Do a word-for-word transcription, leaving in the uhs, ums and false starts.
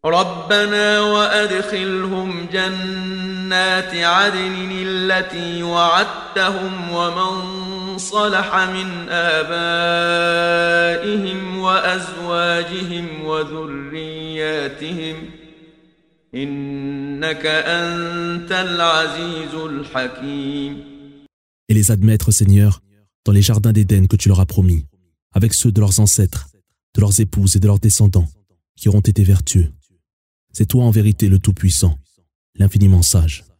ربنا وأدخلهم جنات عدن التي وعدتهم ومن صلح من آبائهم وأزواجهم وذرياتهم إنك أنت العزيز الحكيم. Et les admettre, Seigneur, dans les jardins d'Éden que tu leur as promis, avec ceux de leurs ancêtres, de leurs épouses et de leurs descendants, qui auront été vertueux. C'est toi en vérité le Tout-Puissant, l'infiniment sage.